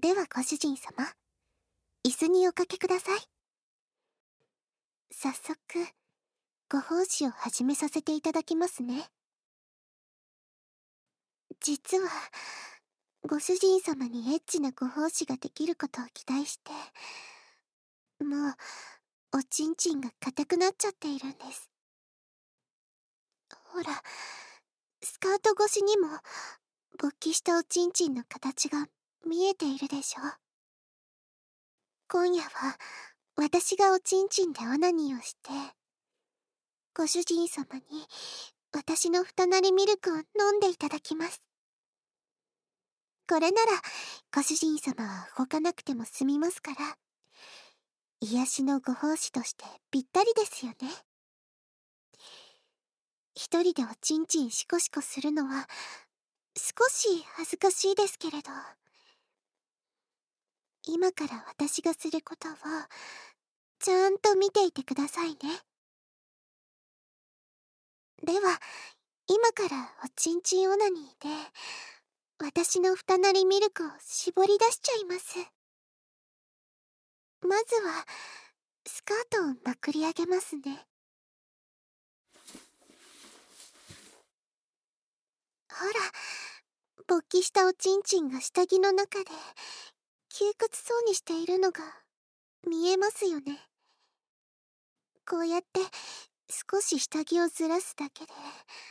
ではご主人様、椅子におかけください。早速、ご奉仕を始めさせていただきますね。実は、ご主人様にエッチなご奉仕ができることを期待して、もう、おちんちんが硬くなっちゃっているんです。ほら、スカート越しにも、勃起したおちんちんの形が見えているでしょ。今夜は、私がおちんちんでオナニーをして、ご主人様に、私の二なりミルクを飲んでいただきます。これなら、ご主人様は動かなくても済みますから、癒しのご奉仕としてぴったりですよね。一人でおちんちんシコシコするのは、少し恥ずかしいですけれど、今から私がすることを、ちゃんと見ていてくださいね。では、今からおちんちんオナニーで、私の二なりミルクを絞り出しちゃいます。まずは、スカートをまくり上げますね。ほら、勃起したおちんちんが下着の中で、窮屈そうにしているのが、見えますよね。こうやって、少し下着をずらすだけで、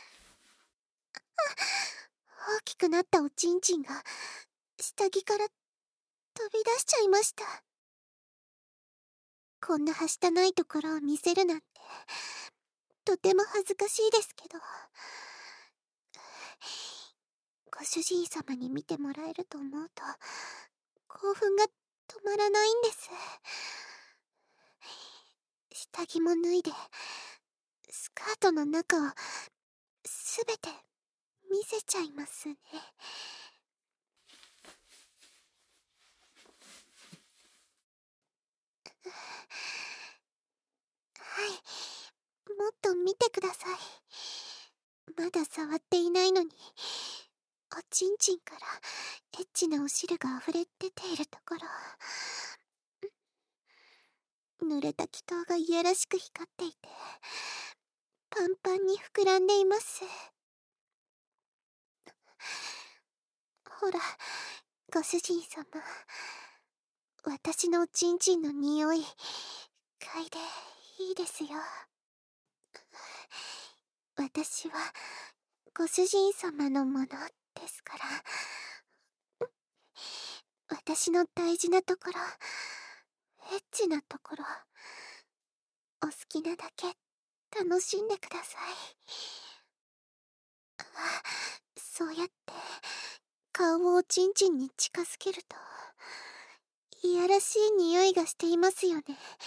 大きくなったおちんちんが、下着から飛び出しちゃいました。こんなはしたないところを見せるなんて、とても恥ずかしいですけど、ご主人様に見てもらえると思うと、興奮が止まらないんです。下着も脱いで、スカートの中をすべて見せちゃいますね。はい、もっと見てください。まだ触っていないのに、おちんちんからエッチなお汁が溢れ出ているところ。濡れた気筒がいやらしく光っていて、パンパンに膨らんでいます。ほら、ご主人様、私のおちんちんの匂い、嗅いでいいですよ。私は、ご主人様のものですから。私の大事なところ、エッチなところ、お好きなだけ楽しんでください。そうやって顔をおちんちんに近づけると、いやらしい匂いがしていますよね。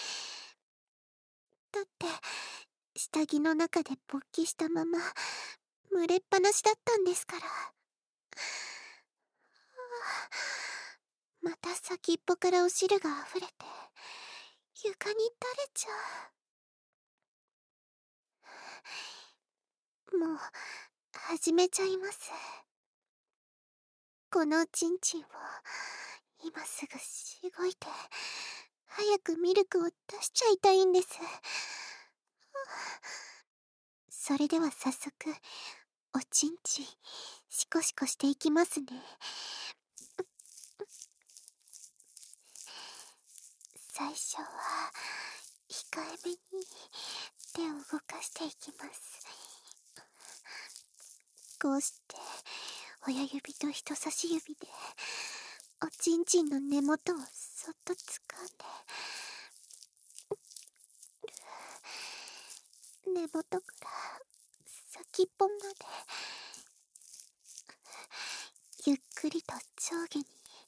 だって、下着の中で勃起したまま、蒸れっぱなしだったんですから。また先っぽからお汁が溢れて、床に垂れちゃう。もう、始めちゃいます。このおちんちんを、今すぐしごいて、早くミルクを出しちゃいたいんです。それでは早速、おちんちん、シコシコしていきますね。最初は、控えめに手を動かしていきます。こうして、親指と人差し指で、おちんちんの根元をそっと掴んで、根元から先っぽまで、ゆっくりと上下に、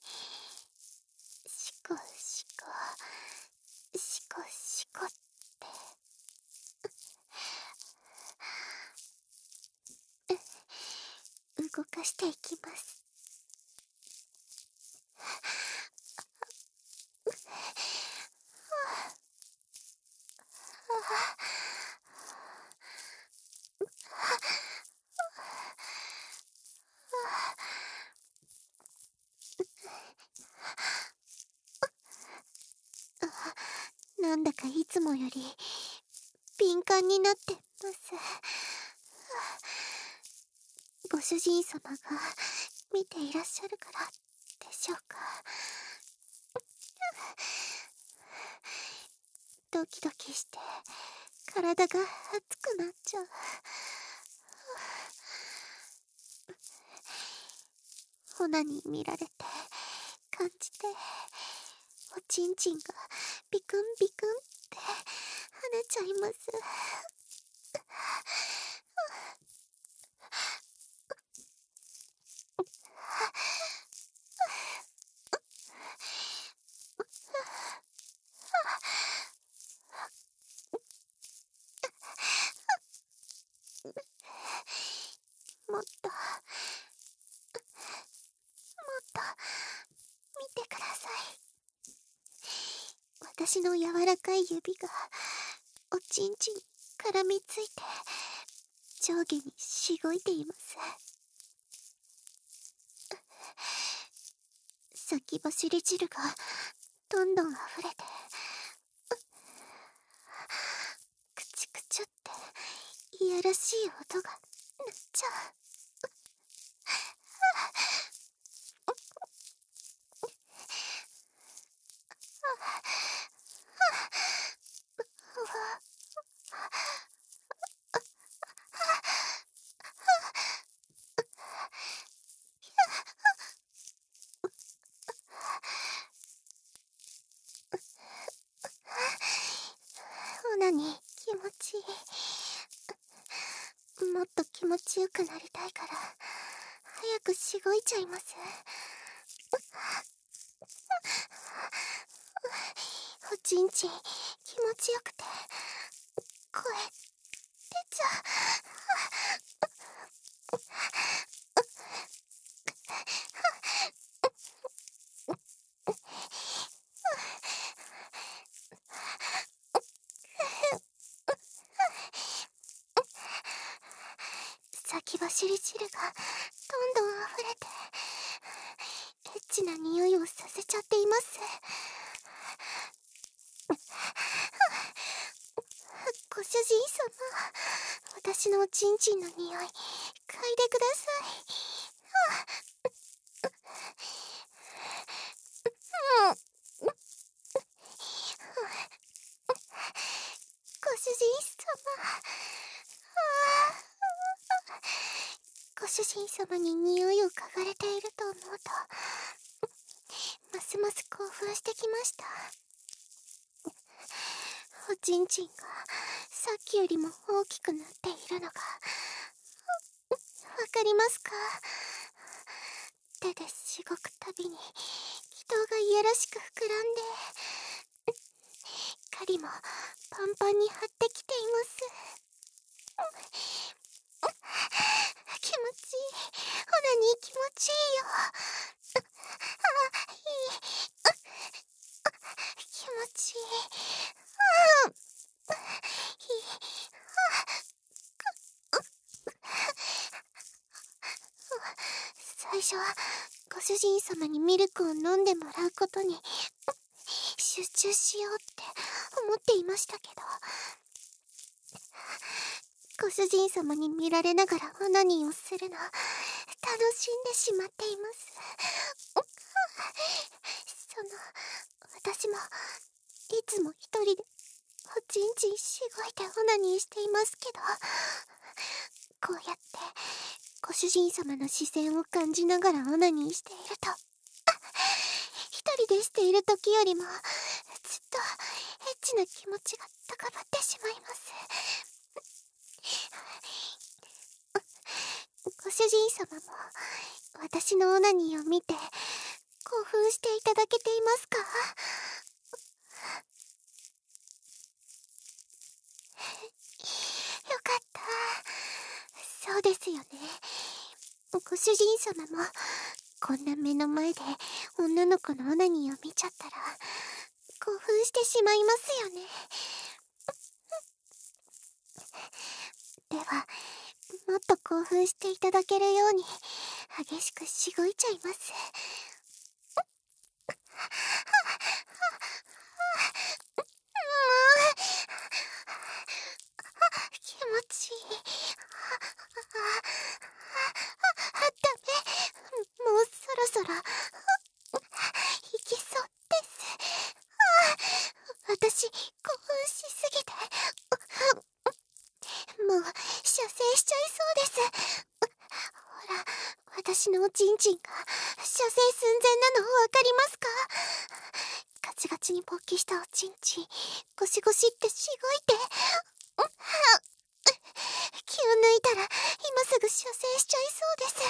シコシコ、シコシコって、動かしていきます。 つもより敏感になってます。ご主人様が見ていらっしゃるからでしょうか。ドキドキして体が熱くなっちゃう。オナに見られて感じて、おちんちんがビクンビクンって跳ねちゃいます。もっと見てください。私の柔らかい指がおちんちんに絡みついて上下にしごいています。先走り汁がどんどん溢れて、クチュクチュっていやらしい音が鳴っちゃう。オナに気持ちいい。もっと気持ちよくなりたいから早くしごいちゃいます。おちんちん気持ちよくて声出ちゃ先走り汁がどんどん溢れてエッチな匂いをさせちゃっています。ご主人様、私のおちんちんの匂い嗅いでください。ご主人様、ご主人様に匂いを嗅がれていると思うとますます興奮してきました。おちんちんがさっきよりも大きくなっているのがわかりますか？手でしごくたびに気筒がいやらしく膨らんで針もパンパンに張ってきています。気持ちいい。オナニー気持ちいいよ。いい。気持ちいい。いい。最初はご主人様にミルクを飲んでもらうことに集中しようって思っていましたけど、ご主人様に見られながらオナニーをするの楽しんでしまっています。私もいつも一人でおちんちんしごいてオナニーしていますけど、こうやってご主人様の視線を感じながらオナニーしていると一人でしている時よりもずっとエッチな気持ちが高まってしまいます。ご主人様も私のオナニーを見て興奮していただけていますか？よかった。そうですよね。ご主人様もこんな目の前で女の子のオナニーを見ちゃったら興奮してしまいますよね。ではもっと興奮していただけるように激しくしごいちゃいます。 て。もう射精しちゃいそうです。ほら、私のおちんちんが射精寸前なのわかりますか？ガチガチに勃起したおちんちん、ゴシゴシってしごいて、気を抜いたら今すぐ射精しちゃいそうです。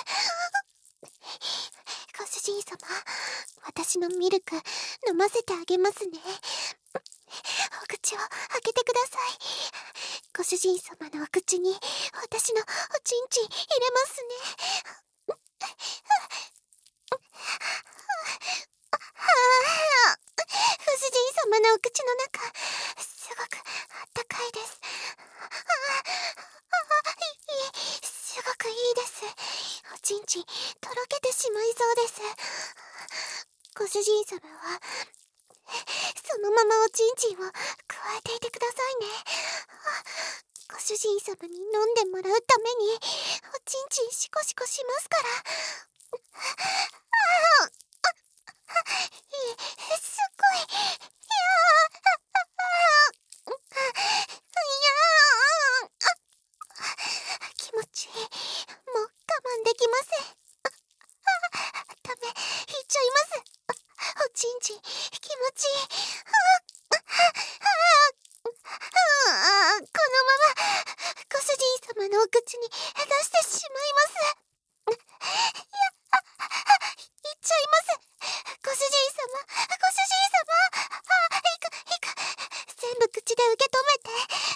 ご主人様、私のミルク飲ませてあげますね。お口を開けてください。ご主人様のお口に私のおちんちん入れますね。ご主人様のお口の中、すごくあったかいです。すごくいいです。おちんちんとろけてしまいそうです。ご主人様はそのままおちんちんを加えていてくださいね。ご主人様に飲んでもらうためにおちんちんシコシコしますから。すごい。いや気持ちいい。もう我慢できません。ダメ、引いちゃいます。おちんちん気持ちいい。このままご主人様のお口に出してしまいます。言っちゃいます。ご主人様、ご主人様。いく。全部口で受け止めて。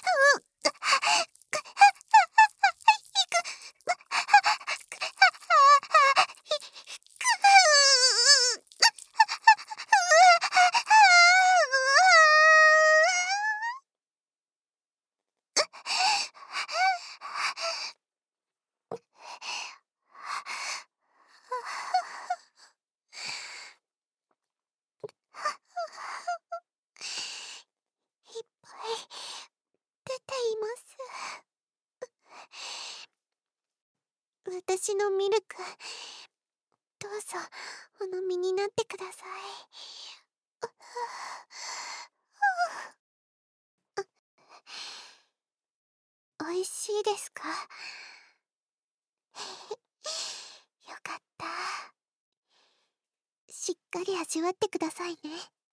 いっぱい出ています。私のミルク、どうぞお飲みになってください。おいしいですか？よかった。しっかり味わってくださいね。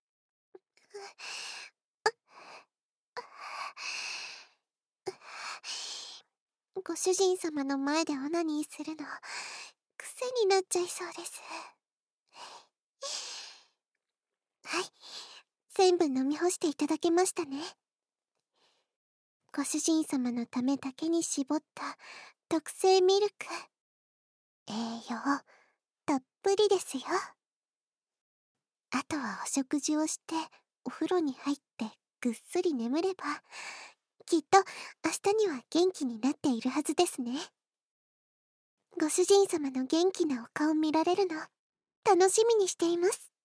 ご主人様の前でオナニーするの癖になっちゃいそうです。はい、全部飲み干していただけましたね。ご主人様のためだけに絞った特製ミルク、栄養たっぷりですよ。あとはお食事をしてお風呂に入ってぐっすり眠れば、きっと明日には元気になっているはずですね。ご主人様の元気なお顔見られるの楽しみにしています。